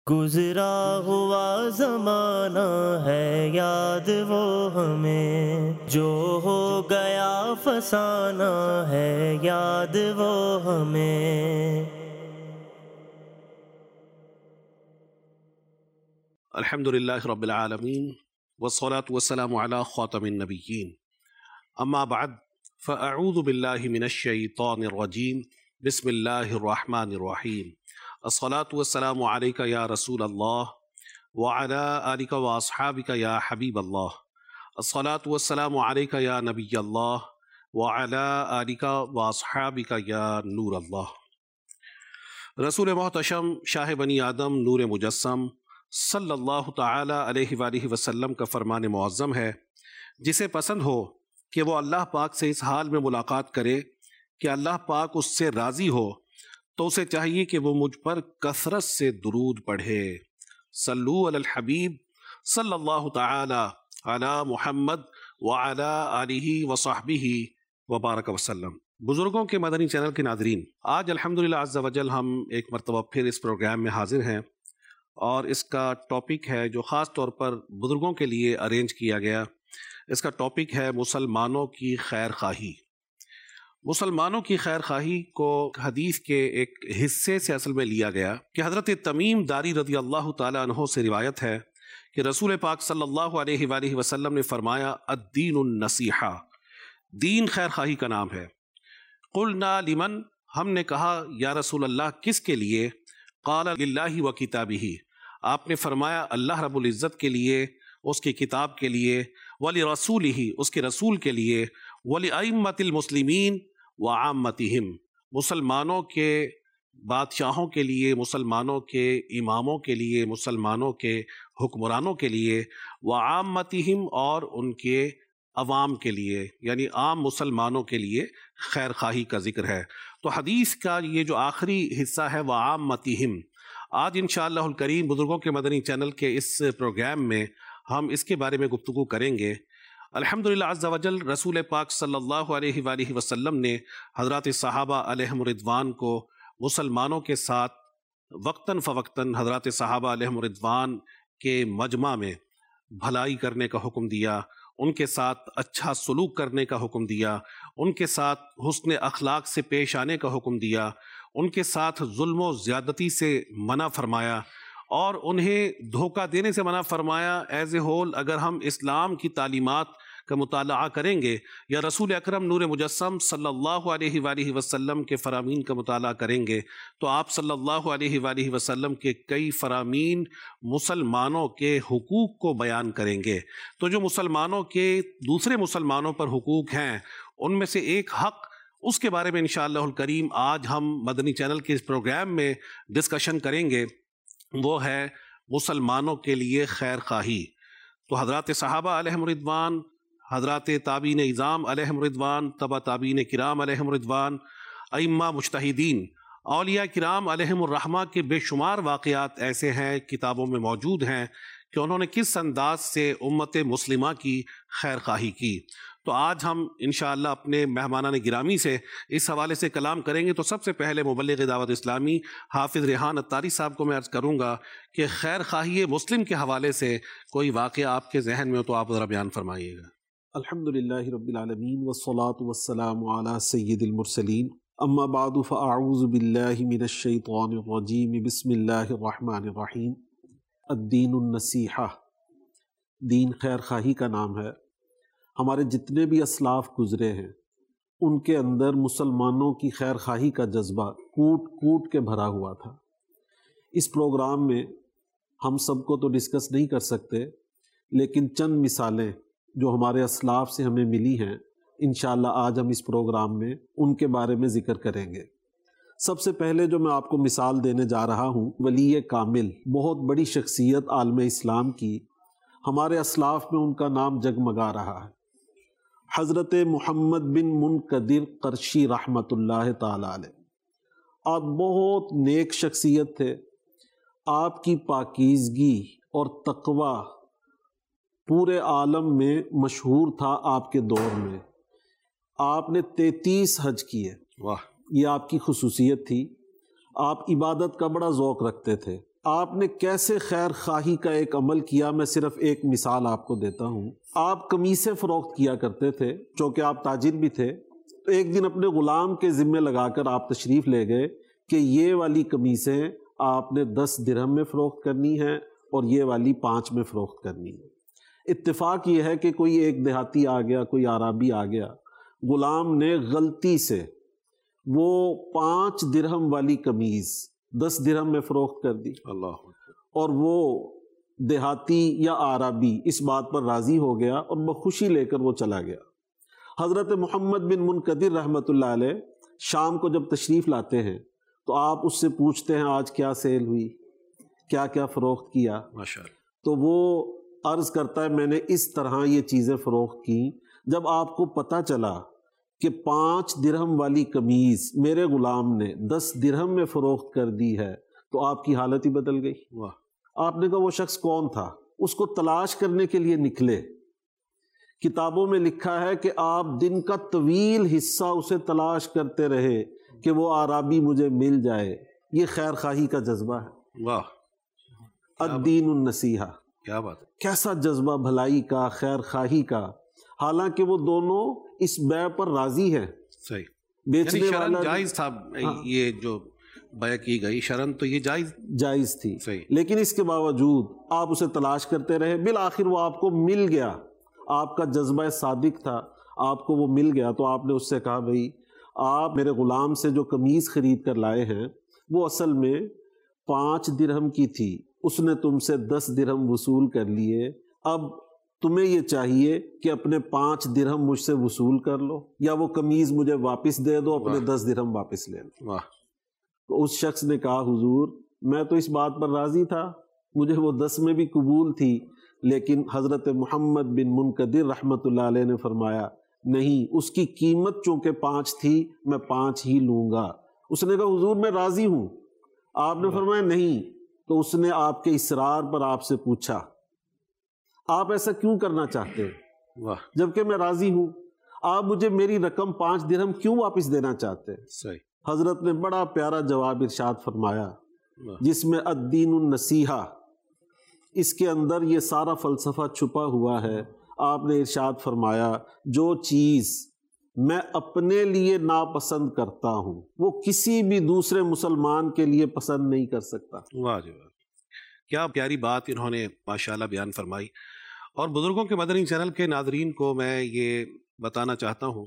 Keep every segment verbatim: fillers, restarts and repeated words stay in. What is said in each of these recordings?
گزرا ہوا زمانہ ہے یاد وہ ہمیں، جو ہو گیا فسانہ ہے یاد وہ ہمیں۔ الحمد للہ رب العالمین والصلاة والسلام علی خاتم النبیین، اما بعد فاعوذ باللہ من الشیطان الرجیم، بسم اللہ الرحمن الرحیم۔ الصلاة والسلام علیک یا رسول اللہ وعلی آلک واصحابک یا حبیب اللہ۔ الصلاة والسلام علیک یا نبی اللہ وعلی آلک واصحابک یا نور اللہ۔ رسول محتشم شاہ بنی آدم نور مجسم صلی اللہ تعالی علیہ وآلہ وسلم کا فرمان معظم ہے، جسے پسند ہو کہ وہ اللہ پاک سے اس حال میں ملاقات کرے کہ اللہ پاک اس سے راضی ہو، تو اسے چاہیے کہ وہ مجھ پر کثرت سے درود پڑھے۔ صلو علی الحبیب صلی اللہ تعالی علی محمد وعلی آلہ وصحبہ وبارک وسلم۔ بزرگوں کے مدنی چینل کے ناظرین، آج الحمدللہ عز وجل ہم ایک مرتبہ پھر اس پروگرام میں حاضر ہیں، اور اس کا ٹاپک ہے جو خاص طور پر بزرگوں کے لیے ارینج کیا گیا۔ اس کا ٹاپک ہے مسلمانوں کی خیر خواہی۔ مسلمانوں کی خیر خواہی کو حدیث کے ایک حصے سے اصل میں لیا گیا کہ حضرت تمیم داری رضی اللہ تعالیٰ عنہ سے روایت ہے کہ رسول پاک صلی اللہ علیہ وآلہ وسلم نے فرمایا الدین النصیحہ، دین خیر خواہی کا نام ہے۔ قلنا لمن، ہم نے کہا یا رسول اللہ کس کے لیے؟ قال للہ و کتابہ، آپ نے فرمایا اللہ رب العزت کے لیے، اس کی کتاب کے لیے، ولرسولہ، اس کے رسول کے لیے، ولأئمۃ المسلمین وعامتہم، مسلمانوں کے بادشاہوں کے لیے، مسلمانوں کے اماموں کے لیے، مسلمانوں کے حکمرانوں کے لیے، وعامتہم، اور ان کے عوام کے لیے، یعنی عام مسلمانوں کے لیے خیر خواہی کا ذکر ہے۔ تو حدیث کا یہ جو آخری حصہ ہے وعامتہم، آج انشاءاللہ الکریم بزرگوں کے مدنی چینل کے اس پروگرام میں ہم اس کے بارے میں گفتگو کریں گے۔ الحمدللہ عز وجل رسول پاک صلی اللہ علیہ وآلہ وسلم نے حضرات صحابہ علیہم رضوان کو مسلمانوں کے ساتھ وقتاً فوقتاً حضرات صحابہ علیہم رضوان کے مجمع میں بھلائی کرنے کا حکم دیا، ان کے ساتھ اچھا سلوک کرنے کا حکم دیا، ان کے ساتھ حسن اخلاق سے پیش آنے کا حکم دیا، ان کے ساتھ ظلم و زیادتی سے منع فرمایا، اور انہیں دھوکہ دینے سے منع فرمایا۔ ایز اے ہول اگر ہم اسلام کی تعلیمات کا مطالعہ کریں گے یا رسول اکرم نور مجسم صلی اللہ علیہ وآلہ وسلم کے فرامین کا مطالعہ کریں گے تو آپ صلی اللہ علیہ وآلہ وسلم کے کئی فرامین مسلمانوں کے حقوق کو بیان کریں گے۔ تو جو مسلمانوں کے دوسرے مسلمانوں پر حقوق ہیں، ان میں سے ایک حق، اس کے بارے میں انشاءاللہ الکریم آج ہم مدنی چینل کے اس پروگرام میں ڈسکشن کریں گے، وہ ہے مسلمانوں کے لیے خیر خواہی۔ تو حضرات صحابہ علیہم رضوان، حضرات تابعین اعظام علیہم رضوان، تبع تابعین کرام علیہم رضوان، ائمہ مجتہدین، اولیاء کرام علیہم الرحمہ کے بے شمار واقعات ایسے ہیں، کتابوں میں موجود ہیں کہ انہوں نے کس انداز سے امت مسلمہ کی خیر خواہی کی۔ تو آج ہم انشاءاللہ اپنے مہمانان گرامی سے اس حوالے سے کلام کریں گے۔ تو سب سے پہلے مبلغ دعوت اسلامی حافظ ریحان اتاری صاحب کو میں عرض کروں گا کہ خیر خواہی مسلم کے حوالے سے کوئی واقعہ آپ کے ذہن میں ہو تو آپ ذرا بیان فرمائیے گا۔ الحمدللہ رب العالمین والصلاة والسلام علی سید المرسلین، اما بعد فاعوذ باللہ من الشیطان الرجیم، بسم اللہ الرحمن الرحیم۔ الدین النصیحہ، دین خیر خواہی کا نام ہے۔ ہمارے جتنے بھی اسلاف گزرے ہیں ان کے اندر مسلمانوں کی خیر خواہی کا جذبہ کوٹ کوٹ کے بھرا ہوا تھا۔ اس پروگرام میں ہم سب کو تو ڈسکس نہیں کر سکتے، لیکن چند مثالیں جو ہمارے اسلاف سے ہمیں ملی ہیں انشاءاللہ آج ہم اس پروگرام میں ان کے بارے میں ذکر کریں گے۔ سب سے پہلے جو میں آپ کو مثال دینے جا رہا ہوں، ولی کامل، بہت بڑی شخصیت عالم اسلام کی، ہمارے اسلاف میں ان کا نام جگمگا رہا ہے۔ حضرت محمد بن منقدر قرشی رحمۃ اللہ تعالی علیہ، آپ بہت نیک شخصیت تھے۔ آپ کی پاکیزگی اور تقوی پورے عالم میں مشہور تھا۔ آپ کے دور میں آپ نے تینتیس حج کیے، واہ، یہ آپ کی خصوصیت تھی۔ آپ عبادت کا بڑا ذوق رکھتے تھے، آپ نے کیسے خیر خواہی کا ایک عمل کیا، میں صرف ایک مثال آپ کو دیتا ہوں۔ آپ قمیصیں فروخت کیا کرتے تھے، چونکہ آپ تاجر بھی تھے، تو ایک دن اپنے غلام کے ذمے لگا کر آپ تشریف لے گئے کہ یہ والی قمیصیں آپ نے دس درہم میں فروخت کرنی ہیں اور یہ والی پانچ میں فروخت کرنی ہے۔ اتفاق یہ ہے کہ کوئی ایک دیہاتی آ گیا، کوئی عربی آ گیا، غلام نے غلطی سے وہ پانچ درہم والی قمیض دس درہم میں فروخت کر دی، اللہ، اور وہ دیہاتی یا عربی اس بات پر راضی ہو گیا اور بخوشی لے کر وہ چلا گیا۔ حضرت محمد بن منقدر رحمۃ اللہ علیہ شام کو جب تشریف لاتے ہیں تو آپ اس سے پوچھتے ہیں آج کیا سیل ہوئی، کیا کیا فروخت کیا؟ ماشاءاللہ۔ تو وہ عرض کرتا ہے میں نے اس طرح یہ چیزیں فروخت کی۔ جب آپ کو پتہ چلا کہ پانچ درہم والی قمیض میرے غلام نے دس درہم میں فروخت کر دی ہے تو آپ کی حالت ہی بدل گئی۔ واہ۔ آپ نے کہا وہ شخص کون تھا؟ اس کو تلاش کرنے کے لیے نکلے۔ کتابوں میں لکھا ہے کہ آپ دن کا طویل حصہ اسے تلاش کرتے رہے کہ وہ عربی مجھے مل جائے۔ یہ خیر خواہی کا جذبہ ہے۔ واہ، الدین النصیحہ، کیا بات ہے، کیسا جذبہ بھلائی کا، خیر خواہی کا، حالانکہ وہ دونوں اس بیع پر راضی ہیں۔ صحیح، بیچنے یعنی شرن والا جائز تھا، یہ جو بیع کی گئی شرن تو یہ جائز جائز تھی، صحیح، لیکن اس کے باوجود آپ اسے تلاش کرتے رہے، بالآخر وہ آپ کو مل گیا۔ آپ کا جذبہ صادق تھا، آپ کو وہ مل گیا تو آپ نے اس سے کہا بھئی آپ میرے غلام سے جو قمیض خرید کر لائے ہیں وہ اصل میں پانچ درہم کی تھی، اس نے تم سے دس درہم وصول کر لیے، اب تمہیں یہ چاہیے کہ اپنے پانچ درہم مجھ سے وصول کر لو یا وہ قمیض مجھے واپس دے دو، اپنے دس درہم واپس لے لو۔ واہ، تو اس شخص نے کہا حضور میں تو اس بات پر راضی تھا، مجھے وہ دس میں بھی قبول تھی، لیکن حضرت محمد بن منقدر رحمۃ اللہ علیہ نے فرمایا نہیں، اس کی قیمت چونکہ پانچ تھی میں پانچ ہی لوں گا۔ اس نے کہا حضور میں راضی ہوں، آپ نے فرمایا نہیں، تو اس نے آپ کے اصرار پر آپ سے پوچھا آپ ایسا کیوں کرنا چاہتے ہیں واہ، جبکہ میں راضی ہوں، آپ مجھے میری رقم پانچ درہم کیوں واپس دینا چاہتے ہیں؟ صحیح، حضرت نے بڑا پیارا جواب ارشاد فرمایا واہ، جس میں الدین النصیحہ، اس کے اندر یہ سارا فلسفہ چھپا ہوا ہے۔ آپ نے ارشاد فرمایا جو چیز میں اپنے لیے ناپسند کرتا ہوں وہ کسی بھی دوسرے مسلمان کے لیے پسند نہیں کر سکتا۔ واہ جی واہ، کیا پیاری بات انہوں نے ماشاءاللہ بیان فرمائی۔ اور بزرگوں کے مدنی چینل کے ناظرین کو میں یہ بتانا چاہتا ہوں،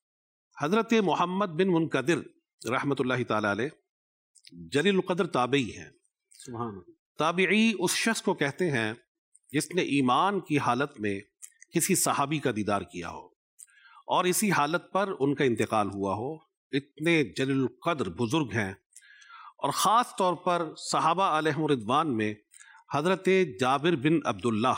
حضرت محمد بن منقدر رحمۃ اللہ تعالی علیہ جلیل القدر تابعی ہیں۔ سبحان اللہ۔ تابعی اس شخص کو کہتے ہیں جس نے ایمان کی حالت میں کسی صحابی کا دیدار کیا ہو اور اسی حالت پر ان کا انتقال ہوا ہو۔ اتنے جلیل القدر بزرگ ہیں، اور خاص طور پر صحابہ علیہم رضوان میں حضرت جابر بن عبداللہ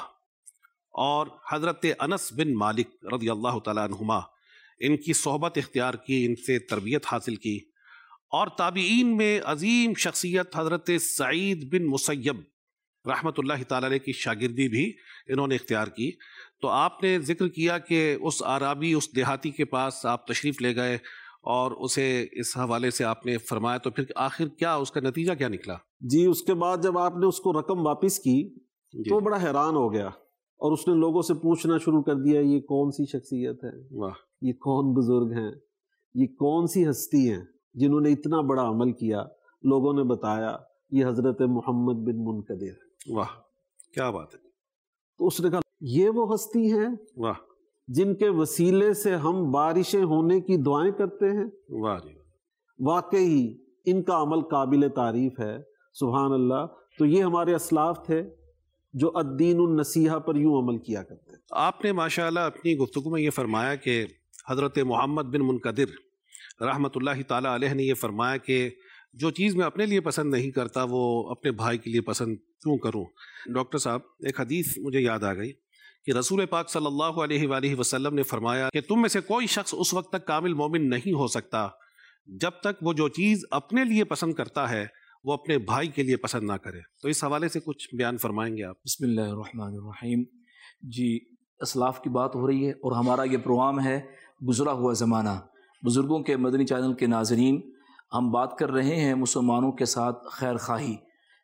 اور حضرت انس بن مالک رضی اللہ تعالیٰ عنہما، ان کی صحبت اختیار کی، ان سے تربیت حاصل کی۔ اور تابعین میں عظیم شخصیت حضرت سعید بن مسیب رحمۃ اللہ تعالیٰ علیہ کی شاگردی بھی انہوں نے اختیار کی۔ تو آپ نے ذکر کیا کہ اس عربی، اس دیہاتی کے پاس آپ تشریف لے گئے اور اسے اس حوالے سے آپ نے فرمایا، تو پھر آخر کیا اس کا نتیجہ کیا نکلا؟ جی اس کے بعد جب آپ نے اس کو رقم واپس کی جی، تو بڑا حیران ہو گیا اور اس نے لوگوں سے پوچھنا شروع کر دیا یہ کون سی شخصیت ہے، واہ، یہ کون بزرگ ہیں، یہ کون سی ہستی ہیں جنہوں نے اتنا بڑا عمل کیا؟ لوگوں نے بتایا یہ حضرت محمد بن منقدر۔ واہ، کیا بات ہے، تو اس نے کہا یہ وہ ہستی ہیں واہ، جن کے وسیلے سے ہم بارشیں ہونے کی دعائیں کرتے ہیں؟ واہ جی، واقعی ان کا عمل قابل تعریف ہے، سبحان اللہ۔ تو یہ ہمارے اسلاف تھے جو الدین النصیحہ پر یوں عمل کیا کرتے ہیں۔ آپ نے ماشاءاللہ اپنی گفتگو میں یہ فرمایا کہ حضرت محمد بن منقدر رحمۃ اللہ تعالیٰ علیہ نے یہ فرمایا کہ جو چیز میں اپنے لیے پسند نہیں کرتا وہ اپنے بھائی کے لیے پسند کیوں کروں؟ ڈاکٹر صاحب ایک حدیث مجھے یاد آ گئی کہ رسول پاک صلی اللہ علیہ وآلہ وسلم نے فرمایا کہ تم میں سے کوئی شخص اس وقت تک کامل مومن نہیں ہو سکتا جب تک وہ جو چیز اپنے لیے پسند کرتا ہے وہ اپنے بھائی کے لیے پسند نہ کرے۔ تو اس حوالے سے کچھ بیان فرمائیں گے آپ؟ بسم اللہ الرحمن الرحیم۔ جی اسلاف کی بات ہو رہی ہے اور ہمارا یہ پروگرام ہے گزرا ہوا زمانہ۔ بزرگوں کے مدنی چینل کے ناظرین، ہم بات کر رہے ہیں مسلمانوں کے ساتھ خیر خواہی،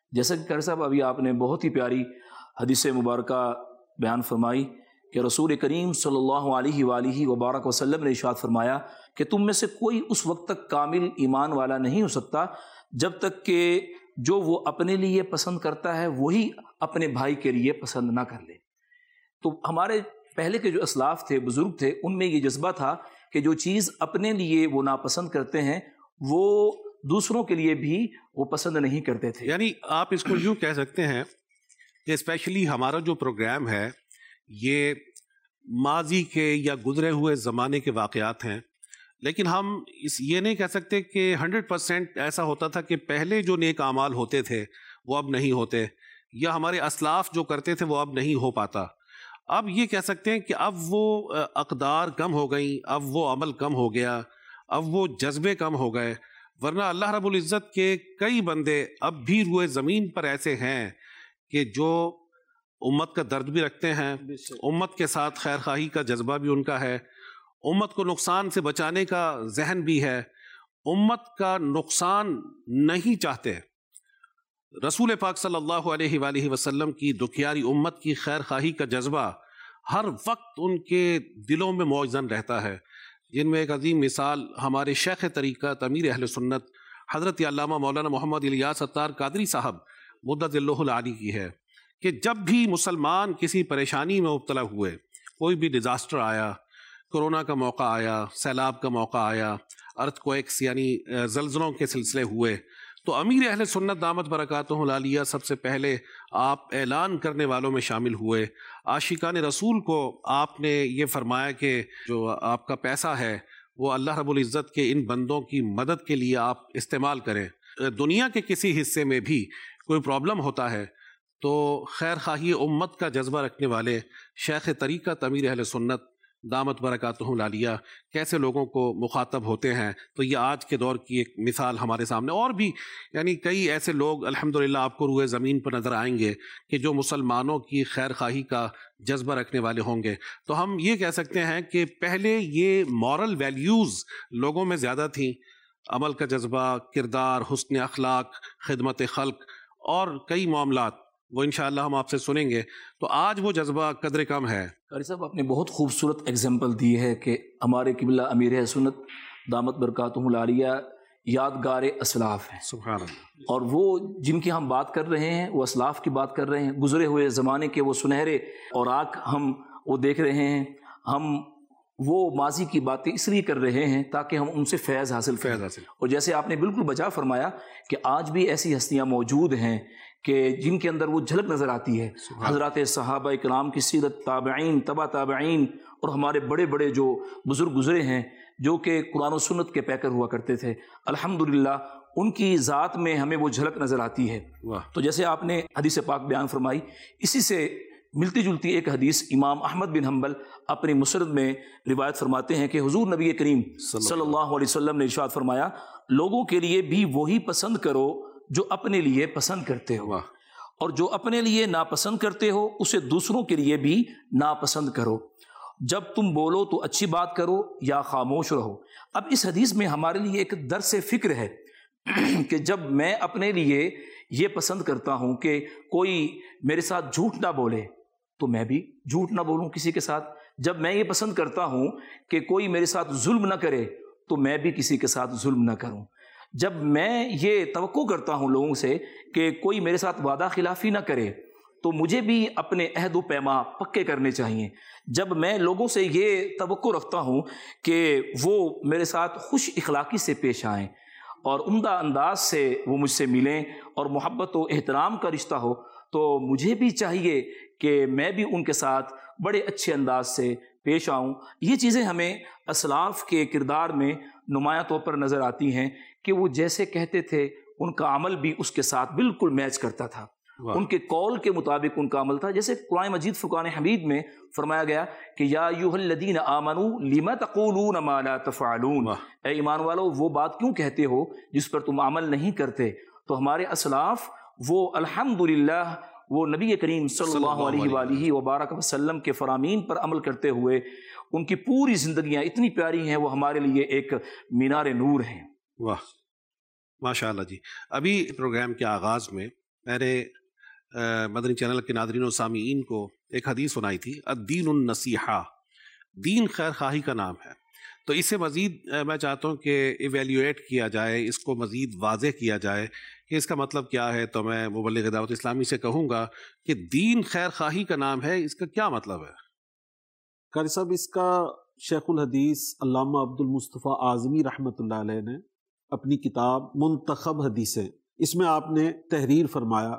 جیسا کہ قاری صاحب ابھی آپ نے بہت ہی پیاری حدیث مبارکہ بیان فرمائی کہ رسول کریم صلی اللہ علیہ وآلہ وبارک وسلم نے ارشاد فرمایا کہ تم میں سے کوئی اس وقت تک کامل ایمان والا نہیں ہو سکتا جب تک کہ جو وہ اپنے لیے پسند کرتا ہے وہی اپنے بھائی کے لیے پسند نہ کر لے۔ تو ہمارے پہلے کے جو اسلاف تھے، بزرگ تھے، ان میں یہ جذبہ تھا کہ جو چیز اپنے لیے وہ ناپسند کرتے ہیں وہ دوسروں کے لیے بھی وہ پسند نہیں کرتے تھے۔ یعنی آپ اس کو یوں کہہ سکتے ہیں کہ اسپیشلی ہمارا جو پروگرام ہے یہ ماضی کے یا گزرے ہوئے زمانے کے واقعات ہیں، لیکن ہم اس یہ نہیں کہہ سکتے کہ ہنڈریڈ پرسینٹ ایسا ہوتا تھا کہ پہلے جو نیک اعمال ہوتے تھے وہ اب نہیں ہوتے، یا ہمارے اسلاف جو کرتے تھے وہ اب نہیں ہو پاتا۔ اب یہ کہہ سکتے ہیں کہ اب وہ اقدار کم ہو گئیں، اب وہ عمل کم ہو گیا، اب وہ جذبے کم ہو گئے، ورنہ اللہ رب العزت کے کئی بندے اب بھی روئے زمین پر ایسے ہیں کہ جو امت کا درد بھی رکھتے ہیں، امت کے ساتھ خیر خواہی کا جذبہ بھی ان کا ہے، امت کو نقصان سے بچانے کا ذہن بھی ہے، امت کا نقصان نہیں چاہتے۔ رسول پاک صلی اللہ علیہ وآلہ وسلم کی دکھیاری امت کی خیر خواہی کا جذبہ ہر وقت ان کے دلوں میں موجزن رہتا ہے، جن میں ایک عظیم مثال ہمارے شیخ طریقت امیر اہل سنت حضرت علامہ مولانا محمد الیاس ستار قادری صاحب مدد اللہ العالی کی ہے کہ جب بھی مسلمان کسی پریشانی میں مبتلا ہوئے، کوئی بھی ڈیزاسٹر آیا، کورونا کا موقع آیا، سیلاب کا موقع آیا، ارتھ کویکس یعنی زلزلوں کے سلسلے ہوئے، تو امیر اہل سنت دامت برکاتہ العالیہ سب سے پہلے آپ اعلان کرنے والوں میں شامل ہوئے۔ عاشقان رسول کو آپ نے یہ فرمایا کہ جو آپ کا پیسہ ہے وہ اللہ رب العزت کے ان بندوں کی مدد کے لیے آپ استعمال کریں۔ دنیا کے کسی حصے میں بھی کوئی پرابلم ہوتا ہے تو خیر خواہی امت کا جذبہ رکھنے والے شیخ طریقت امیر اہل سنت دامت برکاتہ العالیہ کیسے لوگوں کو مخاطب ہوتے ہیں، تو یہ آج کے دور کی ایک مثال ہمارے سامنے، اور بھی یعنی کئی ایسے لوگ الحمدللہ آپ کو روئے زمین پر نظر آئیں گے کہ جو مسلمانوں کی خیر خواہی کا جذبہ رکھنے والے ہوں گے۔ تو ہم یہ کہہ سکتے ہیں کہ پہلے یہ مورل ویلیوز لوگوں میں زیادہ تھیں، عمل کا جذبہ، کردار، حسن اخلاق، خدمت خلق اور کئی معاملات، وہ انشاءاللہ ہم آپ سے سنیں گے۔ تو آج وہ جذبہ قدر کم ہے۔ قاری صاحب آپ نے بہت خوبصورت اگزامپل دی ہے کہ ہمارے قبلہ امیر اہل سنت دامت برکاتہ العالیہ یادگار اسلاف ہیں، سبحان اللہ، اور وہ جن کی ہم بات کر رہے ہیں وہ اسلاف کی بات کر رہے ہیں، گزرے ہوئے زمانے کے وہ سنہرے اوراق ہم وہ دیکھ رہے ہیں، ہم وہ ماضی کی باتیں اس لیے کر رہے ہیں تاکہ ہم ان سے فیض حاصل کریں۔ فیض حاصل۔ اور جیسے آپ نے بالکل بجا فرمایا کہ آج بھی ایسی ہستیاں موجود ہیں کہ جن کے اندر وہ جھلک نظر آتی ہے، حضرات صحابہ کرام کی سیرت، تابعین، تبع تابعین، اور ہمارے بڑے بڑے جو بزرگ گزرے ہیں جو کہ قرآن و سنت کے پیکر ہوا کرتے تھے، الحمدللہ ان کی ذات میں ہمیں وہ جھلک نظر آتی ہے۔ تو جیسے آپ نے حدیث پاک بیان فرمائی، اسی سے ملتی جلتی ایک حدیث امام احمد بن حنبل اپنی مسند میں روایت فرماتے ہیں کہ حضور نبی کریم صلی اللہ علیہ وسلم نے ارشاد فرمایا، لوگوں کے لیے بھی وہی پسند کرو جو اپنے لیے پسند کرتے ہو، اور جو اپنے لیے ناپسند کرتے ہو اسے دوسروں کے لیے بھی ناپسند کرو، جب تم بولو تو اچھی بات کرو یا خاموش رہو۔ اب اس حدیث میں ہمارے لیے ایک درس فکر ہے کہ جب میں اپنے لیے یہ پسند کرتا ہوں کہ کوئی میرے ساتھ جھوٹ نہ بولے تو میں بھی جھوٹ نہ بولوں کسی کے ساتھ، جب میں یہ پسند کرتا ہوں کہ کوئی میرے ساتھ ظلم نہ کرے تو میں بھی کسی کے ساتھ ظلم نہ کروں، جب میں یہ توقع کرتا ہوں لوگوں سے کہ کوئی میرے ساتھ وعدہ خلافی نہ کرے تو مجھے بھی اپنے عہد و پیما پکے کرنے چاہیے، جب میں لوگوں سے یہ توقع رکھتا ہوں کہ وہ میرے ساتھ خوش اخلاقی سے پیش آئیں اور عمدہ انداز سے وہ مجھ سے ملیں اور محبت و احترام کا رشتہ ہو، تو مجھے بھی چاہیے کہ میں بھی ان کے ساتھ بڑے اچھے انداز سے پیش آؤں۔ یہ چیزیں ہمیں اسلاف کے کردار میں نمایاں طور پر نظر آتی ہیں کہ وہ جیسے کہتے تھے ان کا عمل بھی اس کے ساتھ بالکل میچ کرتا تھا، ان کے قول کے مطابق ان کا عمل تھا۔ جیسے قرآن مجید فرقان حمید میں فرمایا گیا کہ یا ایھا الذین آمنوا لم تقولون ما لا تفعلون، اے ایمان والو وہ بات کیوں کہتے ہو جس پر تم عمل نہیں کرتے۔ تو ہمارے اسلاف وہ الحمدللہ وہ نبی کریم صلی اللہ علیہ وآلہ وبارک وسلم کے فرامین پر عمل کرتے ہوئے ان کی پوری زندگیاں اتنی پیاری ہیں، وہ ہمارے لیے ایک مینار نور ہیں۔ واہ، ماشاء اللہ جی۔ ابھی پروگرام کے آغاز میں میں نے مدنی چینل کے ناظرین و سامعین کو ایک حدیث سنائی تھی، الدین النصیحہ، دین خیر خواہی کا نام ہے. تو اس سے مزید میں چاہتا ہوں کہ ایویلیویٹ کیا جائے، اس کو مزید واضح کیا جائے کہ اس کا مطلب کیا ہے. تو میں مبلغ دعوت اسلامی سے کہوں گا کہ دین خیر خواہی کا نام ہے، اس کا کیا مطلب ہے؟ قاری صاحب، اس کا شیخ الحدیث علامہ عبد المصطفیٰ اعظمی رحمۃ اللہ علیہ نے اپنی کتاب منتخب حدیثیں، اس میں آپ نے تحریر فرمایا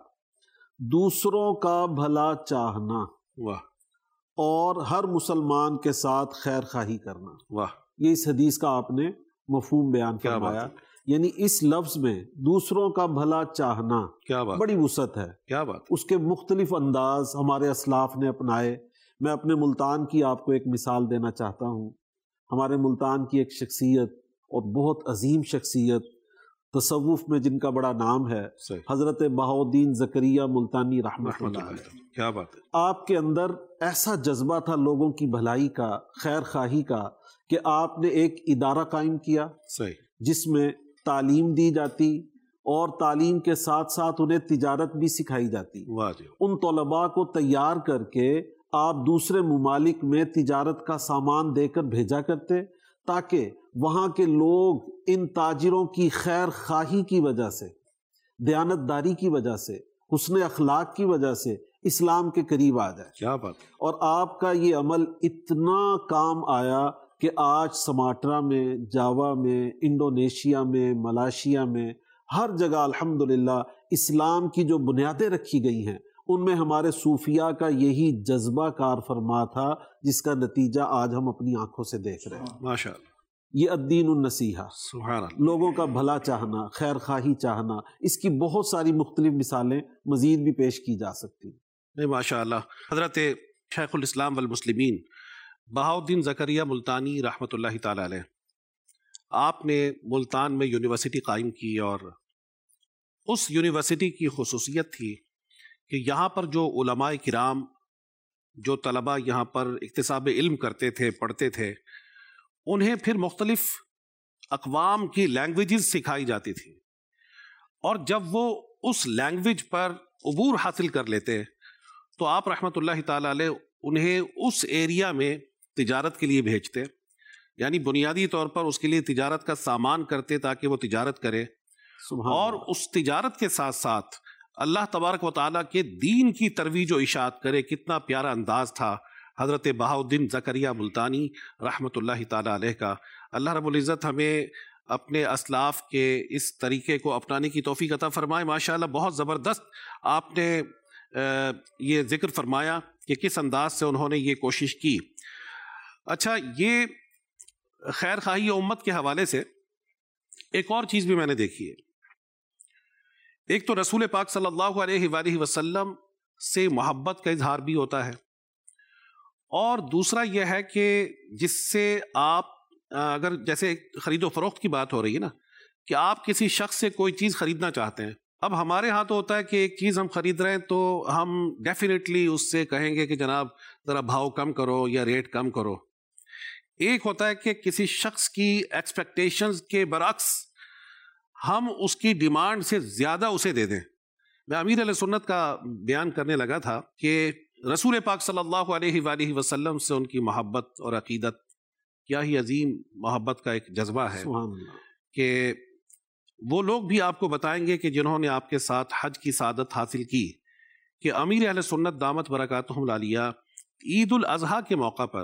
دوسروں کا بھلا چاہنا، واہ، اور ہر مسلمان کے ساتھ خیر خواہی کرنا. واہ، یہ اس حدیث کا آپ نے مفہوم بیان کیا فرمایا. بات ہے، یعنی اس لفظ میں دوسروں کا بھلا چاہنا کیا بات، بڑی وسعت ہے. کیا بات. اس کے مختلف انداز ہمارے اسلاف نے اپنائے. میں اپنے ملتان کی آپ کو ایک مثال دینا چاہتا ہوں. ہمارے ملتان کی ایک شخصیت اور بہت عظیم شخصیت، تصوف میں جن کا بڑا نام ہے، صحیح. حضرت بہاؤدین زکریا ملتانی رحمۃ رحمۃ اللہ اللہ علیہ. علیہ. کیا بات ہے. آپ کے اندر ایسا جذبہ تھا لوگوں کی بھلائی کا، خیر خواہی کا، کہ آپ نے ایک ادارہ قائم کیا صحیح. جس میں تعلیم دی جاتی اور تعلیم کے ساتھ ساتھ انہیں تجارت بھی سکھائی جاتی. واہ جی. ان طلباء کو تیار کر کے آپ دوسرے ممالک میں تجارت کا سامان دے کر بھیجا کرتے، تاکہ وہاں کے لوگ ان تاجروں کی خیر خواہی کی وجہ سے، دیانت داری کی وجہ سے، حسن اخلاق کی وجہ سے اسلام کے قریب آ جائے. کیا بات. اور آپ کا یہ عمل اتنا کام آیا کہ آج سماٹرا میں، جاوا میں، انڈونیشیا میں، ملائیشیا میں، ہر جگہ الحمدللہ اسلام کی جو بنیادیں رکھی گئی ہیں، ان میں ہمارے صوفیاء کا یہی جذبہ کار فرما تھا، جس کا نتیجہ آج ہم اپنی آنکھوں سے دیکھ رہے ہیں. ماشاء اللہ. یہ الدین النصیحہ، سبحان اللہ. لوگوں کا بھلا چاہنا، خیر خواہی چاہنا، اس کی بہت ساری مختلف مثالیں مزید بھی پیش کی جا سکتی. نہیں ماشاء اللہ. حضرت شیخ الاسلام والمسلمین بہاؤدین زکریا ملتانی رحمۃ اللہ تعالی علیہ، آپ نے ملتان میں یونیورسٹی قائم کی، اور اس یونیورسٹی کی خصوصیت تھی کہ یہاں پر جو علماء کرام، جو طلباء یہاں پر اکتساب علم کرتے تھے، پڑھتے تھے، انہیں پھر مختلف اقوام کی لینگویجز سکھائی جاتی تھی. اور جب وہ اس لینگویج پر عبور حاصل کر لیتے تو آپ رحمۃ اللہ تعالی علیہ انہیں اس ایریا میں تجارت کے لیے بھیجتے، یعنی بنیادی طور پر اس کے لیے تجارت کا سامان کرتے تاکہ وہ تجارت کرے. سبحان اور اللہ. اس تجارت کے ساتھ ساتھ اللہ تبارک و تعالیٰ کے دین کی ترویج و اشاعت کرے. کتنا پیارا انداز تھا حضرت بہاؤدین زکریا ملتانی رحمۃ اللہ تعالیٰ علیہ کا. اللہ رب العزت ہمیں اپنے اسلاف کے اس طریقے کو اپنانے کی توفیق عطا فرمائے. ماشاءاللہ بہت زبردست آپ نے یہ ذکر فرمایا کہ کس انداز سے انہوں نے یہ کوشش کی. اچھا، یہ خیر خواہی امت کے حوالے سے ایک اور چیز بھی میں نے دیکھی ہے. ایک تو رسول پاک صلی اللہ علیہ وآلہ وسلم سے محبت کا اظہار بھی ہوتا ہے، اور دوسرا یہ ہے کہ جس سے آپ اگر جیسے خرید و فروخت کی بات ہو رہی ہے نا، کہ آپ کسی شخص سے کوئی چیز خریدنا چاہتے ہیں. اب ہمارے ہاں تو ہوتا ہے کہ ایک چیز ہم خرید رہے ہیں تو ہم ڈیفینیٹلی اس سے کہیں گے کہ جناب ذرا بھاؤ کم کرو یا ریٹ کم کرو. ایک ہوتا ہے کہ کسی شخص کی ایکسپیکٹیشنز کے برعکس ہم اس کی ڈیمانڈ سے زیادہ اسے دے دیں. میں امیر علیہ سنت کا بیان کرنے لگا تھا کہ رسول پاک صلی اللہ علیہ وآلہ وسلم سے ان کی محبت اور عقیدت کیا ہی عظیم محبت کا ایک جذبہ ہے سبحان اللہ. کہ وہ لوگ بھی آپ کو بتائیں گے کہ جنہوں نے آپ کے ساتھ حج کی سعادت حاصل کی کہ امیر اہل سنت دامت برکاتہم العالیہ عید الاضحیٰ کے موقع پر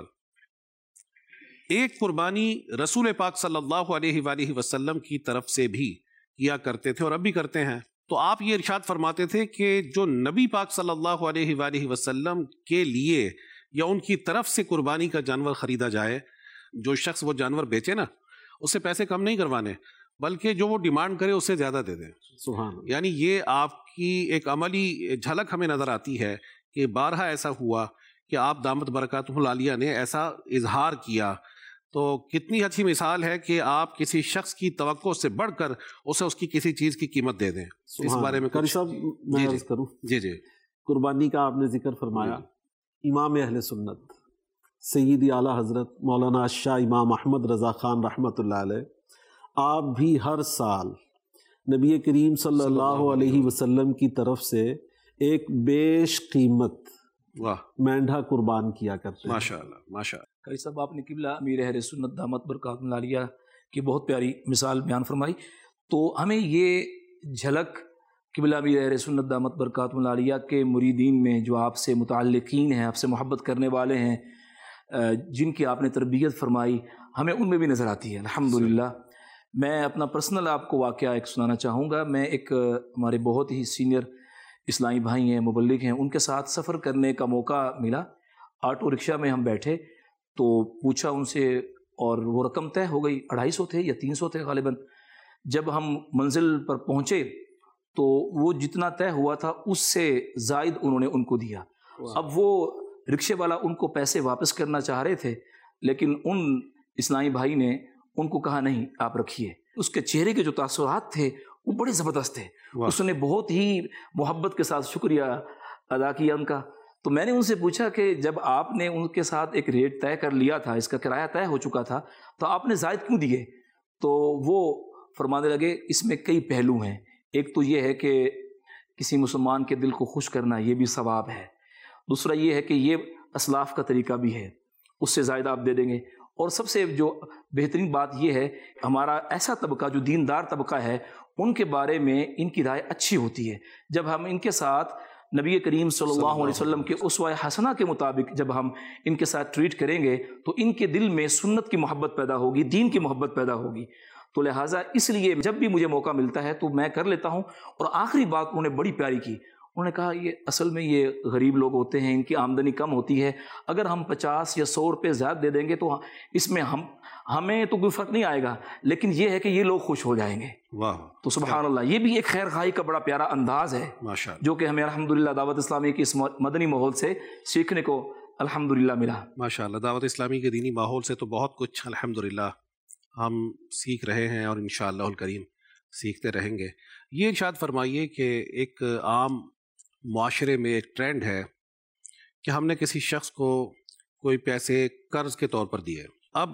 ایک قربانی رسول پاک صلی اللہ علیہ وآلہ وسلم کی طرف سے بھی کیا کرتے تھے اور اب بھی کرتے ہیں. تو آپ یہ ارشاد فرماتے تھے کہ جو نبی پاک صلی اللہ علیہ وآلہ وسلم کے لیے یا ان کی طرف سے قربانی کا جانور خریدا جائے، جو شخص وہ جانور بیچے نا، اس سے پیسے کم نہیں کروانے بلکہ جو وہ ڈیمانڈ کرے اسے زیادہ دے دیں. سبحان اللہ. یعنی یہ آپ کی ایک عملی جھلک ہمیں نظر آتی ہے کہ بارہا ایسا ہوا کہ آپ دامت برکاتہ العالیہ نے ایسا اظہار کیا. تو کتنی اچھی مثال ہے کہ آپ کسی شخص کی توقع سے بڑھ کر اسے اس کی کسی چیز کی قیمت دے دیں. اس بارے میں قاری صاحب میں جی عرض کروں، جی جی قربانی کا آپ نے ذکر فرمایا. امام اہل سنت سیدی اعلیٰ حضرت مولانا شاہ امام احمد رضا خان رحمۃ اللہ علیہ، آپ بھی ہر سال نبی کریم صلی اللہ علیہ وسلم کی طرف سے ایک بیش قیمت واہ مینڈھا قربان کیا کرتے ہیں۔ ماشاء اللہ ماشاء اللہ۔ قاری صاحب آپ نے قبلہ امیر اہل سنت دامت برکاتہم العالیہ کی بہت پیاری مثال بیان فرمائی، تو ہمیں یہ جھلک قبلہ امیر اہل سنت دامت برکاتہم العالیہ کے مریدین میں جو آپ سے متعلقین ہیں، آپ سے محبت کرنے والے ہیں، جن کی آپ نے تربیت فرمائی، ہمیں ان میں بھی نظر آتی ہے الحمدللہ۔ میں اپنا پرسنل آپ کو واقعہ ایک سنانا چاہوں گا۔ میں ایک ہمارے بہت ہی سینئر اسلامی بھائی ہیں، مبلغ ہیں، ان کے ساتھ سفر کرنے کا موقع ملا۔ آٹو رکشہ میں ہم بیٹھے تو پوچھا ان سے، اور وہ رقم طے ہو گئی، اڑھائی سو تھے یا تین سو تھے غالباً۔ جب ہم منزل پر پہنچے تو وہ جتنا طے ہوا تھا اس سے زائد انہوں نے ان کو دیا۔ اب وہ رکشے والا ان کو پیسے واپس کرنا چاہ رہے تھے، لیکن ان اسلامی بھائی نے ان کو کہا نہیں آپ رکھیے۔ اس کے چہرے کے جو تاثرات تھے وہ بڑے زبردست تھے، اس نے بہت ہی محبت کے ساتھ شکریہ ادا کیا ان کا۔ تو میں نے ان سے پوچھا کہ جب آپ نے ان کے ساتھ ایک ریٹ طے کر لیا تھا، اس کا کرایہ طے ہو چکا تھا، تو آپ نے زائد کیوں دیے؟ تو وہ فرمانے لگے اس میں کئی پہلو ہیں۔ ایک تو یہ ہے کہ کسی مسلمان کے دل کو خوش کرنا، یہ بھی ثواب ہے۔ دوسرا یہ ہے کہ یہ اسلاف کا طریقہ بھی ہے، اس سے زائد آپ دے دیں گے۔ اور سب سے جو بہترین بات یہ ہے، ہمارا ایسا طبقہ جو دیندار طبقہ ہے، ان کے بارے میں ان کی رائے اچھی ہوتی ہے۔ جب ہم ان کے ساتھ نبی کریم صلی اللہ علیہ وسلم کے اسوہ حسنہ کے مطابق جب ہم ان کے ساتھ ٹریٹ کریں گے تو ان کے دل میں سنت کی محبت پیدا ہوگی، دین کی محبت پیدا ہوگی۔ تو لہٰذا اس لیے جب بھی مجھے موقع ملتا ہے تو میں کر لیتا ہوں۔ اور آخری بات انہوں نے بڑی پیاری کی، انہوں نے کہا یہ اصل میں یہ غریب لوگ ہوتے ہیں، ان کی آمدنی کم ہوتی ہے، اگر ہم پچاس یا سو روپے زیادہ دے دیں گے تو اس میں ہم ہمیں تو کوئی فرق نہیں آئے گا، لیکن یہ ہے کہ یہ لوگ خوش ہو جائیں گے۔ واہ، تو سبحان اللہ، یہ بھی ایک خیر خواہی کا بڑا پیارا انداز ہے جو کہ ہمیں الحمدللہ دعوت اسلامی کی اس مدنی ماحول سے سیکھنے کو الحمدللہ ملا۔ ماشاء اللہ، دعوت اسلامی کے دینی ماحول سے تو بہت کچھ الحمدللہ ہم سیکھ رہے ہیں اور انشاءاللہ الکریم سیکھتے رہیں گے۔ یہ ارشاد فرمائیے کہ ایک عام معاشرے میں ایک ٹرینڈ ہے کہ ہم نے کسی شخص کو کوئی پیسے قرض کے طور پر دیے، اب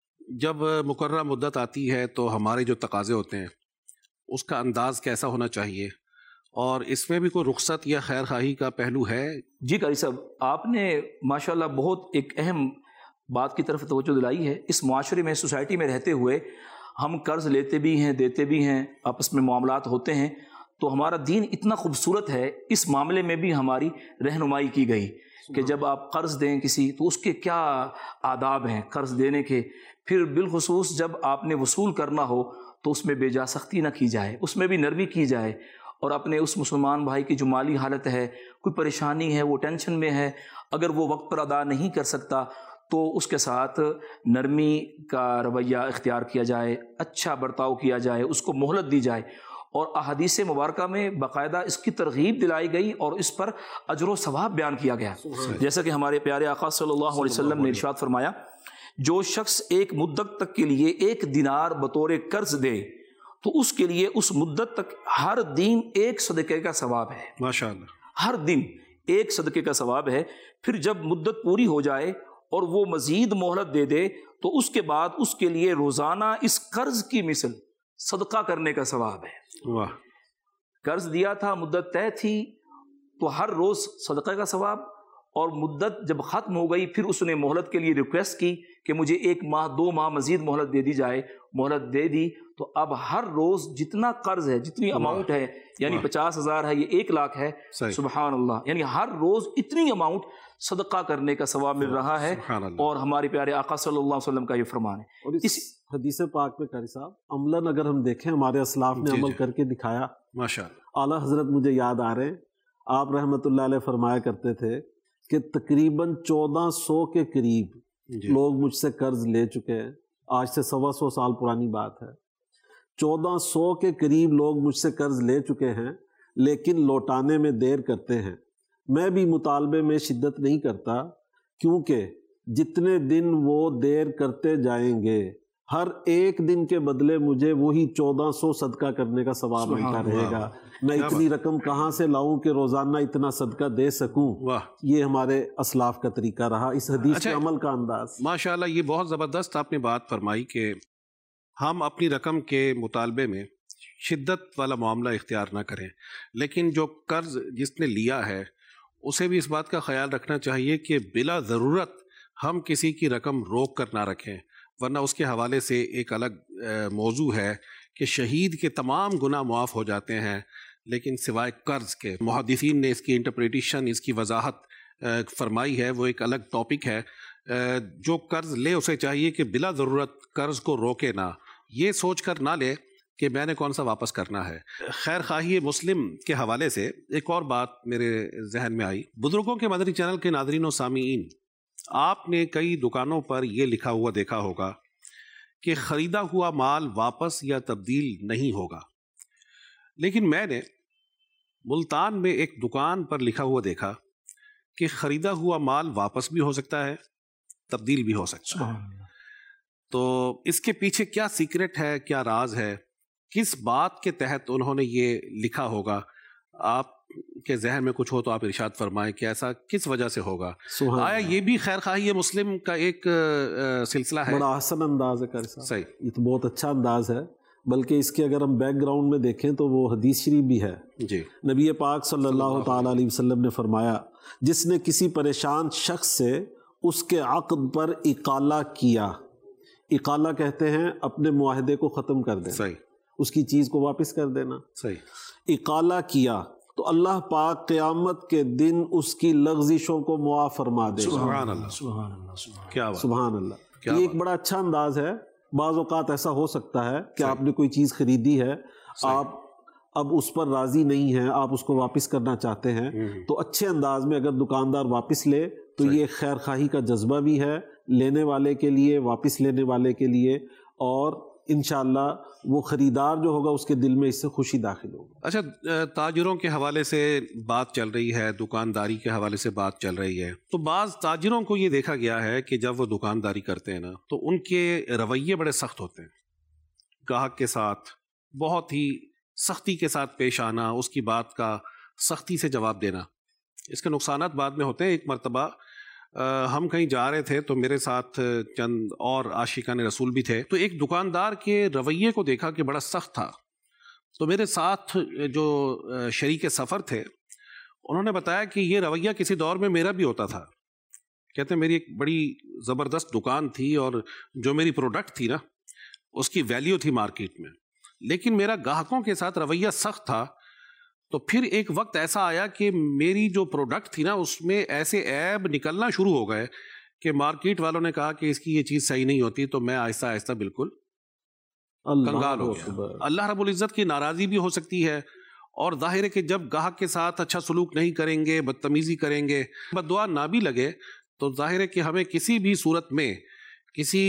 جب مقررہ مدت آتی ہے تو ہمارے جو تقاضے ہوتے ہیں اس کا انداز کیسا ہونا چاہیے، اور اس میں بھی کوئی رخصت یا خیر خواہی کا پہلو ہے؟ جی قاری صاحب، آپ نے ماشاءاللہ بہت ایک اہم بات کی طرف توجہ دلائی ہے۔ اس معاشرے میں، سوسائٹی میں رہتے ہوئے ہم قرض لیتے بھی ہیں، دیتے بھی ہیں، آپس میں معاملات ہوتے ہیں، تو ہمارا دین اتنا خوبصورت ہے، اس معاملے میں بھی ہماری رہنمائی کی گئی کہ جب آپ قرض دیں کسی تو اس کے کیا آداب ہیں قرض دینے کے، پھر بالخصوص جب آپ نے وصول کرنا ہو تو اس میں بے جا سختی نہ کی جائے، اس میں بھی نرمی کی جائے، اور اپنے اس مسلمان بھائی کی جو مالی حالت ہے، کوئی پریشانی ہے، وہ ٹینشن میں ہے، اگر وہ وقت پر ادا نہیں کر سکتا تو اس کے ساتھ نرمی کا رویہ اختیار کیا جائے، اچھا برتاؤ کیا جائے، اس کو مہلت دی جائے۔ اور احادیث مبارکہ میں باقاعدہ اس کی ترغیب دلائی گئی اور اس پر اجر و ثواب بیان کیا گیا، جیسا کہ ہمارے پیارے آقا صلی اللہ علیہ وسلم نے ارشاد فرمایا، جو شخص ایک مدت تک کے لیے ایک دینار بطور قرض دے تو اس کے لیے اس مدت تک ہر دن ایک صدقے کا ثواب ہے۔ ماشاءاللہ، ہر دن ایک صدقے کا ثواب ہے۔ پھر جب مدت پوری ہو جائے اور وہ مزید مہلت دے دے تو اس کے بعد اس کے لیے روزانہ اس قرض کی مثل صدقہ کرنے کا ثواب ہے۔ واہ، قرض دیا تھا، مدت طے تھی، تو ہر روز صدقہ کا ثواب، اور مدت جب ختم ہو گئی پھر اس نے مہلت کے لیے ریکویسٹ کی کہ مجھے ایک ماہ دو ماہ مزید مہلت دے دی جائے، مہلت دے دی، تو اب ہر روز جتنا قرض ہے، جتنی اماؤنٹ ہے، یعنی پچاس ہزار ہے، یہ ایک لاکھ ہے، سبحان اللہ، یعنی ہر روز اتنی اماؤنٹ صدقہ کرنے کا ثواب مل رہا ہے، اور ہمارے پیارے آقا صلی اللہ علیہ وسلم کا یہ فرمان ہے۔ اور اس حدیث پاک میں قاری صاحب عملاً اگر ہم دیکھیں، ہمارے اسلاف نے عمل کر کے دکھایا۔ ماشاءاللہ، اعلیٰ حضرت مجھے یاد آ رہے ہیں، آپ رحمۃ اللہ علیہ فرمایا کرتے تھے کہ تقریباً چودہ سو کے قریب لوگ مجھ سے قرض لے چکے ہیں، آج سے سوا سو سال پرانی بات ہے، چودہ سو کے قریب لوگ مجھ سے قرض لے چکے ہیں، لیکن لوٹانے میں دیر کرتے ہیں۔ میں بھی مطالبے میں شدت نہیں کرتا، کیونکہ جتنے دن وہ دیر کرتے جائیں گے ہر ایک دن کے بدلے مجھے وہی چودہ سو صدقہ کرنے کا ثواب ملتا رہے گا۔ میں اتنی رقم کہاں سے لاؤں کہ روزانہ اتنا صدقہ دے سکوں؟ یہ ہمارے اسلاف کا طریقہ رہا، اس حدیث کے عمل کا انداز۔ ماشاءاللہ، یہ بہت زبردست آپ نے بات فرمائی کہ ہم اپنی رقم کے مطالبے میں شدت والا معاملہ اختیار نہ کریں، لیکن جو قرض جس نے لیا ہے اسے بھی اس بات کا خیال رکھنا چاہیے کہ بلا ضرورت ہم کسی کی رقم روک کر نہ رکھیں، ورنہ اس کے حوالے سے ایک الگ موضوع ہے کہ شہید کے تمام گناہ معاف ہو جاتے ہیں لیکن سوائے قرض کے۔ محدثین نے اس کی انٹرپریٹیشن، اس کی وضاحت فرمائی ہے، وہ ایک الگ ٹاپک ہے۔ جو قرض لے اسے چاہیے کہ بلا ضرورت قرض کو روکے نہ، یہ سوچ کر نہ لے کہ میں نے کون سا واپس کرنا ہے۔ خیر خواہی مسلم کے حوالے سے ایک اور بات میرے ذہن میں آئی۔ بزرگوں کے مدنی چینل کے ناظرین و سامعین، آپ نے کئی دکانوں پر یہ لکھا ہوا دیکھا ہوگا کہ خریدا ہوا مال واپس یا تبدیل نہیں ہوگا، لیکن میں نے ملتان میں ایک دکان پر لکھا ہوا دیکھا کہ خریدا ہوا مال واپس بھی ہو سکتا ہے، تبدیل بھی ہو سکتا ہے۔ تو اس کے پیچھے کیا سیکرٹ ہے، کیا راز ہے، کس بات کے تحت انہوں نے یہ لکھا ہوگا؟ آپ کے ذہن میں کچھ ہو تو آپ ارشاد فرمائیں کہ ایسا کس وجہ سے ہوگا؟ آیا یہ بھی خیر خواہی مسلم کا ایک سلسلہ ہے؟ بڑا حسن انداز ہے قاری صاحب، صحیح، یہ تو بہت اچھا انداز ہے، بلکہ اس کے اگر ہم بیک گراؤنڈ میں دیکھیں تو وہ حدیث شریف بھی ہے۔ جی، نبی پاک صلی اللہ تعالیٰ علیہ وسلم نے فرمایا، جس نے کسی پریشان شخص سے اس کے عقد پر اقالہ کیا، اقالہ کہتے ہیں اپنے معاہدے کو ختم کر دینا، صحیح، اس کی چیز کو واپس کر دینا، صحیح، اقالہ کیا تو اللہ پاک قیامت کے دن اس کی لغزشوں کو معاف فرما دے گا۔ سبحان اللہ، سبحان اللہ، کیا بات، سبحان اللہ۔ یہ ایک بڑا اچھا انداز ہے۔ بعض اوقات ایسا ہو سکتا ہے کہ آپ نے کوئی چیز خریدی ہے، آپ اب اس پر راضی نہیں ہیں، آپ اس کو واپس کرنا چاہتے ہیں، تو اچھے انداز میں اگر دکاندار واپس لے تو یہ خیر خواہی کا جذبہ بھی ہے لینے والے کے لیے، واپس لینے والے کے لیے، اور انشاءاللہ وہ خریدار جو ہوگا اس کے دل میں اس سے خوشی داخل ہوگی۔ اچھا، تاجروں کے حوالے سے بات چل رہی ہے، دکانداری کے حوالے سے بات چل رہی ہے، تو بعض تاجروں کو یہ دیکھا گیا ہے کہ جب وہ دکانداری کرتے ہیں نا تو ان کے رویے بڑے سخت ہوتے ہیں، گاہک کے ساتھ بہت ہی سختی کے ساتھ پیش آنا، اس کی بات کا سختی سے جواب دینا۔ اس کے نقصانات بعد میں ہوتے ہیں۔ ایک مرتبہ ہم کہیں جا رہے تھے تو میرے ساتھ چند اور عاشقان رسول بھی تھے، تو ایک دکاندار کے رویے کو دیکھا کہ بڑا سخت تھا، تو میرے ساتھ جو شریک سفر تھے انہوں نے بتایا کہ یہ رویہ کسی دور میں میرا بھی ہوتا تھا۔ کہتے ہیں میری ایک بڑی زبردست دکان تھی اور جو میری پروڈکٹ تھی نا اس کی ویلیو تھی مارکیٹ میں، لیکن میرا گاہکوں کے ساتھ رویہ سخت تھا۔ تو پھر ایک وقت ایسا آیا کہ میری جو پروڈکٹ تھی نا اس میں ایسے عیب نکلنا شروع ہو گئے کہ مارکیٹ والوں نے کہا کہ اس کی یہ چیز صحیح نہیں ہوتی، تو میں آہستہ آہستہ بالکل کنگال ہو گیا۔ اللہ رب العزت کی ناراضی بھی ہو سکتی ہے، اور ظاہر ہے کہ جب گاہک کے ساتھ اچھا سلوک نہیں کریں گے، بدتمیزی کریں گے، بددعا نہ بھی لگے، تو ظاہر ہے کہ ہمیں کسی بھی صورت میں کسی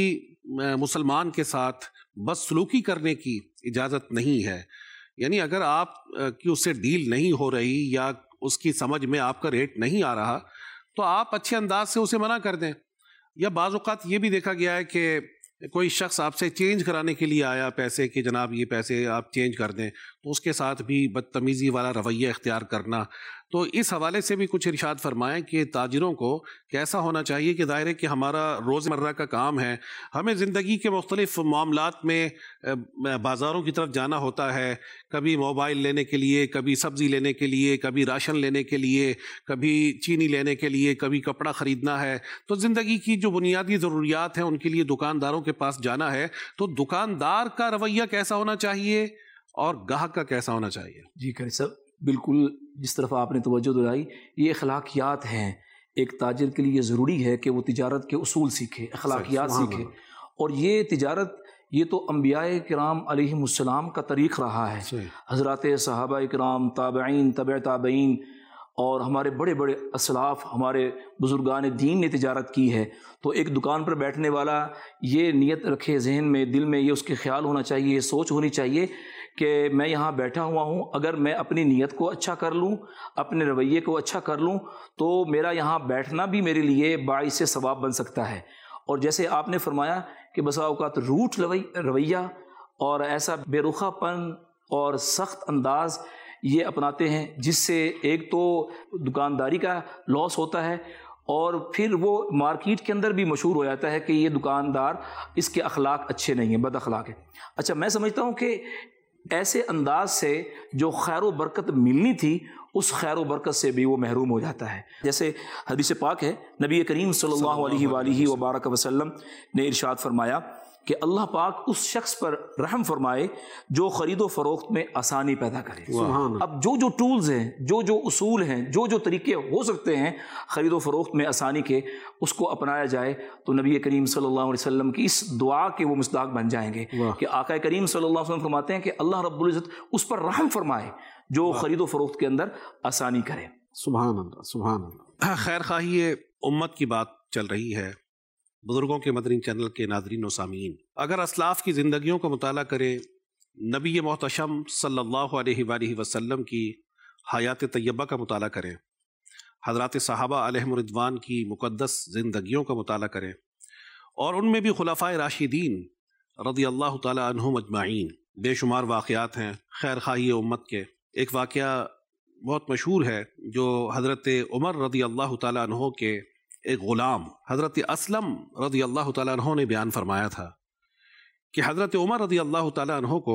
مسلمان کے ساتھ بد سلوکی کرنے کی اجازت نہیں ہے۔ یعنی اگر آپ کی اس سے ڈیل نہیں ہو رہی یا اس کی سمجھ میں آپ کا ریٹ نہیں آ رہا تو آپ اچھے انداز سے اسے منع کر دیں۔ یا بعض اوقات یہ بھی دیکھا گیا ہے کہ کوئی شخص آپ سے چینج کرانے کے لیے آیا پیسے کہ جناب یہ پیسے آپ چینج کر دیں، تو اس کے ساتھ بھی بدتمیزی والا رویہ اختیار کرنا۔ تو اس حوالے سے بھی کچھ ارشاد فرمائیں کہ تاجروں کو کیسا ہونا چاہیے کہ ظاہر ہے کہ ہمارا روز مرہ کا کام ہے، ہمیں زندگی کے مختلف معاملات میں بازاروں کی طرف جانا ہوتا ہے، کبھی موبائل لینے کے لیے، کبھی سبزی لینے کے لیے، کبھی راشن لینے کے لیے، کبھی چینی لینے کے لیے، کبھی کپڑا خریدنا ہے۔ تو زندگی کی جو بنیادی ضروریات ہیں ان کے لیے دکانداروں کے پاس جانا ہے، تو دکاندار کا رویہ کیسا ہونا چاہیے اور گاہک کا کیسا ہونا چاہیے؟ جی قاری صاحب، بالکل جس طرف آپ نے توجہ دلائی، یہ اخلاقیات ہیں۔ ایک تاجر کے لیے ضروری ہے کہ وہ تجارت کے اصول سیکھے، اخلاقیات سیکھے، اور یہ تجارت یہ تو انبیاء کرام علیہم السلام کا طریق رہا ہے۔ حضرات صحابہ کرام، تابعین، تبع تابعین، اور ہمارے بڑے بڑے اسلاف، ہمارے بزرگان دین نے تجارت کی ہے۔ تو ایک دکان پر بیٹھنے والا یہ نیت رکھے ذہن میں، دل میں یہ اس کے خیال ہونا چاہیے، یہ سوچ ہونی چاہیے کہ میں یہاں بیٹھا ہوا ہوں، اگر میں اپنی نیت کو اچھا کر لوں، اپنے رویے کو اچھا کر لوں، تو میرا یہاں بیٹھنا بھی میرے لیے باعث ثواب بن سکتا ہے۔ اور جیسے آپ نے فرمایا کہ بسا اوقات روٹ رویہ اور ایسا بے رخا پن اور سخت انداز یہ اپناتے ہیں، جس سے ایک تو دکانداری کا لاس ہوتا ہے، اور پھر وہ مارکیٹ کے اندر بھی مشہور ہو جاتا ہے کہ یہ دکاندار، اس کے اخلاق اچھے نہیں ہیں، بد اخلاق ہے۔ اچھا، میں سمجھتا ہوں کہ ایسے انداز سے جو خیر و برکت ملنی تھی اس خیر و برکت سے بھی وہ محروم ہو جاتا ہے. جیسے حدیث پاک ہے، نبی کریم صلی اللہ علیہ وآلہ وبارک وسلم نے ارشاد فرمایا کہ اللہ پاک اس شخص پر رحم فرمائے جو خرید و فروخت میں آسانی پیدا کرے. اب جو جو ٹولز ہیں، جو جو اصول ہیں، جو جو طریقے ہو سکتے ہیں خرید و فروخت میں آسانی کے، اس کو اپنایا جائے تو نبی کریم صلی اللہ علیہ وسلم کی اس دعا کے وہ مصداق بن جائیں گے کہ آقا کریم صلی اللہ علیہ وسلم فرماتے ہیں کہ اللہ رب العزت اس پر رحم فرمائے جو خرید و فروخت کے اندر آسانی کرے. سبحان اللہ، سبحان اللہ. خیر خواہی امت کی بات چل رہی ہے. بزرگوں کے مدنی چینل کے ناظرین و سامعین، اگر اسلاف کی زندگیوں کا مطالعہ کریں، نبی محتشم صلی اللہ علیہ وآلہ وسلم کی حیات طیبہ کا مطالعہ کریں، حضرات صحابہ علیہم رضوان کی مقدس زندگیوں کا مطالعہ کریں، اور ان میں بھی خلفائے راشدین رضی اللہ تعالی عنہم اجمعین بے شمار واقعات ہیں خیر خواہی امت کے. ایک واقعہ بہت مشہور ہے جو حضرت عمر رضی اللہ تعالی عنہ کے ایک غلام حضرت اسلم رضی اللہ تعالیٰ عنہ نے بیان فرمایا تھا کہ حضرت عمر رضی اللہ تعالیٰ عنہ کو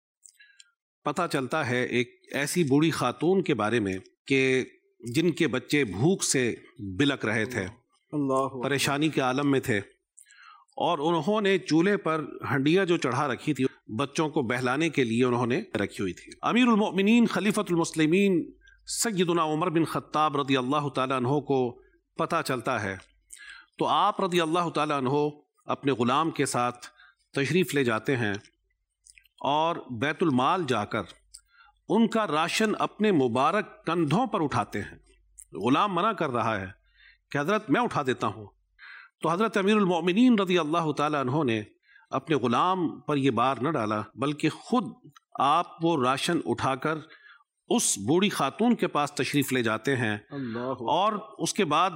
پتہ چلتا ہے ایک ایسی بوڑھی خاتون کے بارے میں کہ جن کے بچے بھوک سے بلک رہے تھے، اللہ پریشانی کے عالم میں تھے، اور انہوں نے چولہے پر ہنڈیاں جو چڑھا رکھی تھی بچوں کو بہلانے کے لیے انہوں نے رکھی ہوئی تھی. امیر المؤمنین خلیفۃ المسلمین سیدنا عمر بن خطاب رضی اللہ تعالیٰ عنہ کو پتہ چلتا ہے تو آپ رضی اللہ تعالیٰ عنہ اپنے غلام کے ساتھ تشریف لے جاتے ہیں اور بیت المال جا کر ان کا راشن اپنے مبارک کندھوں پر اٹھاتے ہیں. غلام منع کر رہا ہے کہ حضرت میں اٹھا دیتا ہوں، تو حضرت امیر المؤمنین رضی اللہ تعالیٰ عنہ نے اپنے غلام پر یہ بار نہ ڈالا بلکہ خود آپ وہ راشن اٹھا کر اس بوڑھی خاتون کے پاس تشریف لے جاتے ہیں اور اس کے بعد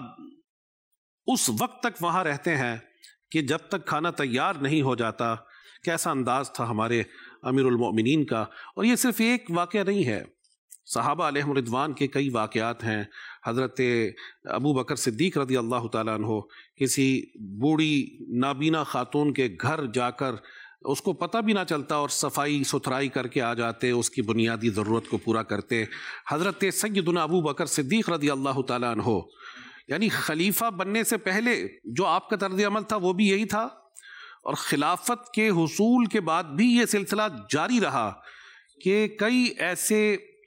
اس وقت تک وہاں رہتے ہیں کہ جب تک کھانا تیار نہیں ہو جاتا. کیسا انداز تھا ہمارے امیر المؤمنین کا. اور یہ صرف ایک واقعہ نہیں ہے، صحابہ علیہم رضوان کے کئی واقعات ہیں. حضرت ابو بکر صدیق رضی اللہ تعالیٰ عنہ کسی بوڑھی نابینا خاتون کے گھر جا کر اس کو پتہ بھی نہ چلتا اور صفائی ستھرائی کر کے آ جاتے، اس کی بنیادی ضرورت کو پورا کرتے. حضرت سیدنا ابو بکر صدیق رضی اللہ تعالیٰ عنہ یعنی خلیفہ بننے سے پہلے جو آپ کا طرز عمل تھا وہ بھی یہی تھا، اور خلافت کے حصول کے بعد بھی یہ سلسلہ جاری رہا کہ کئی ایسے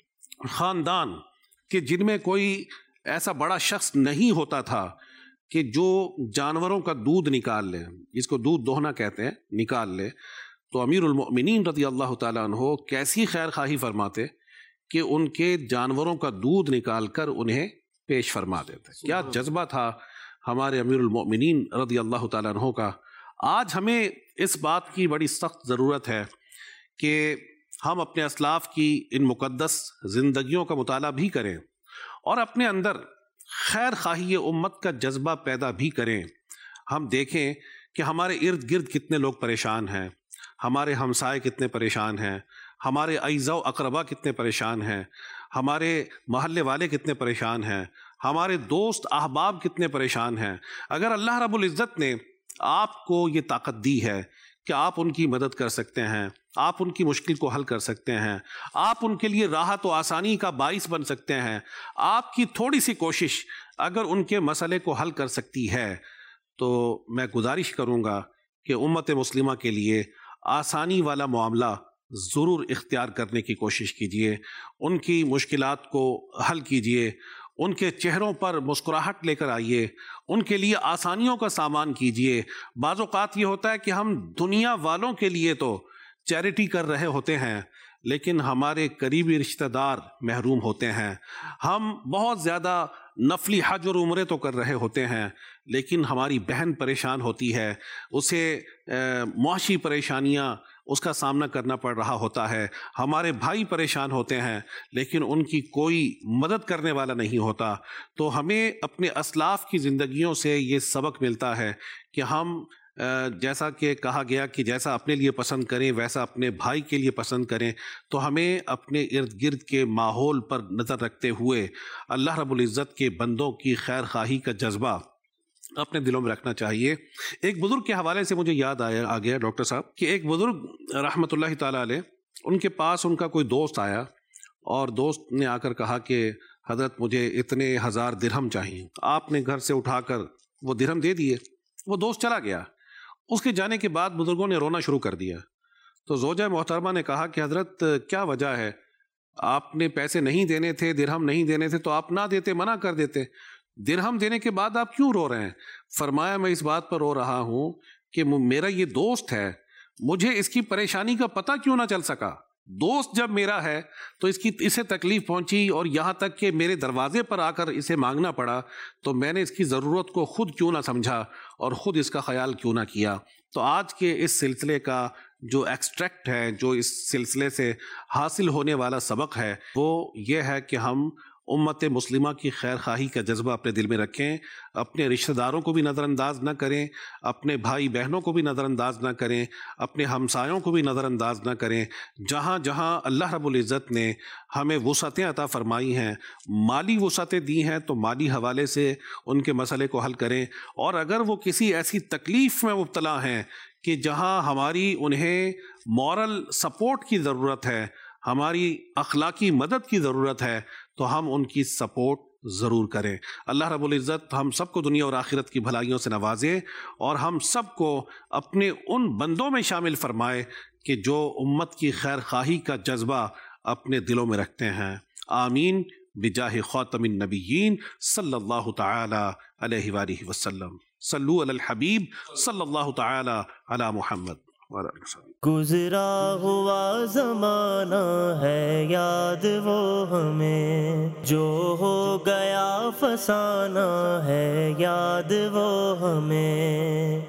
خاندان کہ جن میں کوئی ایسا بڑا شخص نہیں ہوتا تھا کہ جو جانوروں کا دودھ نکال لے، جس کو دودھ دوہنا کہتے ہیں، نکال لے. تو امیر المؤمنین رضی اللہ تعالیٰ عنہ کیسی خیر خواہی فرماتے کہ ان کے جانوروں کا دودھ نکال کر انہیں پیش فرما دیتے. کیا جذبہ تھا ہمارے امیر المؤمنین رضی اللہ تعالیٰ عنہ کا. آج ہمیں اس بات کی بڑی سخت ضرورت ہے کہ ہم اپنے اسلاف کی ان مقدس زندگیوں کا مطالعہ بھی کریں اور اپنے اندر خیر خواہی امت کا جذبہ پیدا بھی کریں. ہم دیکھیں کہ ہمارے ارد گرد کتنے لوگ پریشان ہیں، ہمارے ہمسائے کتنے پریشان ہیں، ہمارے اعزاء و اقربا کتنے پریشان ہیں، ہمارے محلے والے کتنے پریشان ہیں، ہمارے دوست احباب کتنے پریشان ہیں. اگر اللہ رب العزت نے آپ کو یہ طاقت دی ہے کہ آپ ان کی مدد کر سکتے ہیں، آپ ان کی مشکل کو حل کر سکتے ہیں، آپ ان کے لیے راحت و آسانی کا باعث بن سکتے ہیں، آپ کی تھوڑی سی کوشش اگر ان کے مسئلے کو حل کر سکتی ہے، تو میں گزارش کروں گا کہ امت مسلمہ کے لیے آسانی والا معاملہ ضرور اختیار کرنے کی کوشش کیجیے. ان کی مشکلات کو حل کیجیے، ان کے چہروں پر مسکراہٹ لے کر آئیے، ان کے لیے آسانیوں کا سامان کیجیے. بعض اوقات یہ ہوتا ہے کہ ہم دنیا والوں کے لیے تو چیریٹی کر رہے ہوتے ہیں لیکن ہمارے قریبی رشتہ دار محروم ہوتے ہیں. ہم بہت زیادہ نفلی حج اور عمرے تو کر رہے ہوتے ہیں لیکن ہماری بہن پریشان ہوتی ہے، اسے معاشی پریشانیاں اس کا سامنا کرنا پڑ رہا ہوتا ہے. ہمارے بھائی پریشان ہوتے ہیں لیکن ان کی کوئی مدد کرنے والا نہیں ہوتا. تو ہمیں اپنے اسلاف کی زندگیوں سے یہ سبق ملتا ہے کہ ہم جیسا کہ کہا گیا کہ جیسا اپنے لیے پسند کریں ویسا اپنے بھائی کے لیے پسند کریں. تو ہمیں اپنے ارد گرد کے ماحول پر نظر رکھتے ہوئے اللہ رب العزت کے بندوں کی خیر خواہی کا جذبہ اپنے دلوں میں رکھنا چاہیے. ایک بزرگ کے حوالے سے مجھے یاد آیا آ گیا ڈاکٹر صاحب کہ ایک بزرگ رحمۃ اللہ تعالیٰ علیہ ان کے پاس ان کا کوئی دوست آیا اور دوست نے آ کر کہا کہ حضرت مجھے اتنے ہزار درہم چاہیے. آپ نے گھر سے اٹھا کر وہ درہم دے دیے. وہ دوست چلا گیا. اس کے جانے کے بعد بزرگوں نے رونا شروع کر دیا. تو زوجہ محترمہ نے کہا کہ حضرت کیا وجہ ہے؟ آپ نے پیسے نہیں دینے تھے، درہم نہیں دینے تھے تو آپ نہ دیتے، منع کر دیتے. درہم دینے کے بعد آپ کیوں رو رہے ہیں؟ فرمایا میں اس بات پر رو رہا ہوں کہ میرا یہ دوست ہے، مجھے اس کی پریشانی کا پتہ کیوں نہ چل سکا. دوست جب میرا ہے تو اس کی اسے تکلیف پہنچی اور یہاں تک کہ میرے دروازے پر آ کر اسے مانگنا پڑا، تو میں نے اس کی ضرورت کو خود کیوں نہ سمجھا اور خود اس کا خیال کیوں نہ کیا. تو آج کے اس سلسلے کا جو ایکسٹریکٹ ہے، جو اس سلسلے سے حاصل ہونے والا سبق ہے، وہ یہ ہے کہ ہم امت مسلمہ کی خیر خواہی کا جذبہ اپنے دل میں رکھیں، اپنے رشتہ داروں کو بھی نظر انداز نہ کریں، اپنے بھائی بہنوں کو بھی نظر انداز نہ کریں، اپنے ہمسایوں کو بھی نظر انداز نہ کریں. جہاں جہاں اللہ رب العزت نے ہمیں وسعتیں عطا فرمائی ہیں، مالی وسعتیں دی ہیں، تو مالی حوالے سے ان کے مسئلے کو حل کریں. اور اگر وہ کسی ایسی تکلیف میں مبتلا ہیں کہ جہاں ہماری انہیں مورل سپورٹ کی ضرورت ہے، ہماری اخلاقی مدد کی ضرورت ہے، تو ہم ان کی سپورٹ ضرور کریں. اللہ رب العزت ہم سب کو دنیا اور آخرت کی بھلائیوں سے نوازے اور ہم سب کو اپنے ان بندوں میں شامل فرمائے کہ جو امت کی خیر خواہی کا جذبہ اپنے دلوں میں رکھتے ہیں. آمین بجاہ خاتم النبیین صلی اللہ تعالی علیہ وآلہ وسلم. صلو علی الحبیب صلی اللہ تعالی علی محمد. گزرا ہوا زمانہ ہے یاد وہ ہمیں، جو ہو گیا فسانہ ہے یاد وہ ہمیں.